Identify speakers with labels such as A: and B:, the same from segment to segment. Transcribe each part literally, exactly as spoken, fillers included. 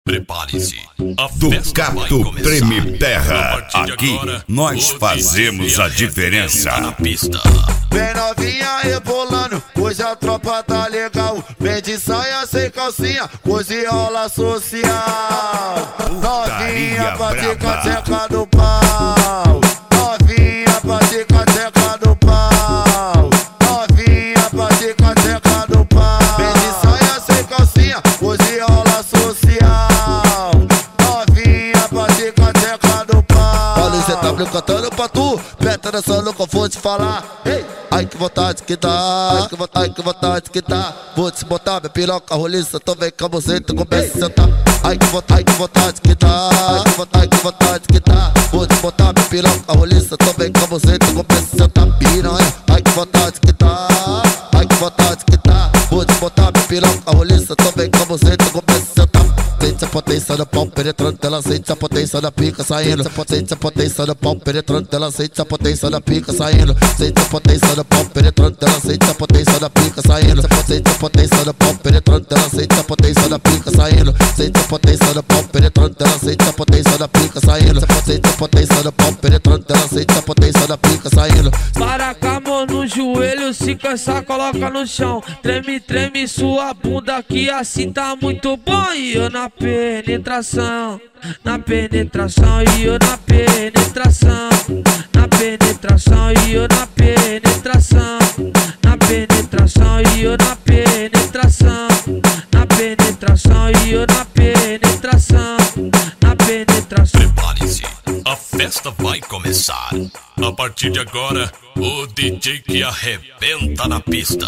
A: Prepare-se, a
B: Do
A: festa vai
B: Cato
A: começar.
B: Treme Terra,
A: A partir de
B: aqui
A: agora,
B: nós
A: o
B: fazemos
A: D J
B: a diferença.
A: na pista.
C: Vem novinha rebolando, hoje a tropa tá legal. Vem de saia sem calcinha, hoje rola social. Novinha pra ticar teca do pau. Novinha pra ticar teca do pau. Novinha pra ticar teca do pau. Vem de saia sem calcinha, hoje rola social. Novinha pra ticar teca do pau. Olha o Z W cantando pra tu, preta dançando com força de falar. Ei! Ai que vontade que dá, ai que vontade, ai que vontade que dá. Vou te botar minha piroca roliça, então vem com a buceta e começa a sentar. Ai que vontade, ai que vontade que dá, ai que vontade, ai que vontade que dá. Vou te botar minha piroca roliça, então vem com a buceta e começa a sentar. Piranha, ai que vontade que dá, ai que vontade que dá. Vou te botar minha piroca roliça, então vem com a buceta e começa a sentar. Sente a potência do pau penetrando dela, sente a potência da pica saindo. Sente a potência do pau penetrando dela, sente a potência da pica saindo. Sente a potência do pau penetrando dela, sente a potência da pica saindo. Sente a potência do pau penetrando dela, sente a potência da pica saindo. Sente a potência do pau penetrando dela, sente a potência da pica saindo. Sente a potência do pau penetrando dela, sente a potência da pica saindo.
D: Para com a mão no joelho, se cansar coloca no chão. Treme, treme sua bunda que assim tá muito bom. E eu na penetração, na penetração e eu na penetração, na penetração e eu na penetração, na penetração e eu na penetração, na penetração e eu na penetração, na penetração.
A: Prepare-se, a festa vai começar. A partir de agora, o D J que arrebenta na pista.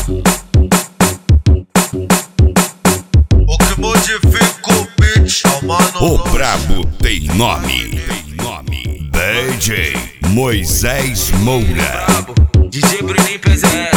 C: O que modifica o beat,
B: O brabo tem nome, D J Moisés Moura.
E: D J Bruninho P Z